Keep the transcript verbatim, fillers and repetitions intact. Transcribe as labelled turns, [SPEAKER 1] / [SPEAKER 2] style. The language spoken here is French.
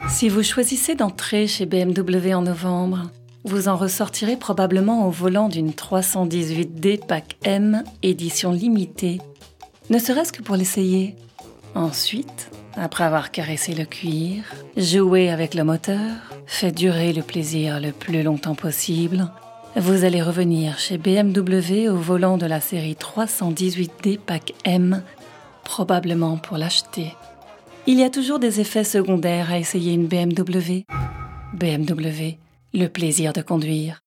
[SPEAKER 1] Si vous choisissez d'entrer chez B M W en novembre, vous en ressortirez probablement au volant d'une trois cent dix-huit D Pack M édition limitée, ne serait-ce que pour l'essayer. Ensuite, après avoir caressé le cuir, joué avec le moteur, fait durer le plaisir le plus longtemps possible, vous allez revenir chez B M W au volant de la série trois cent dix-huit D Pack M, probablement pour l'acheter. Il y a toujours des effets secondaires à essayer une B M W. B M W, le plaisir de conduire.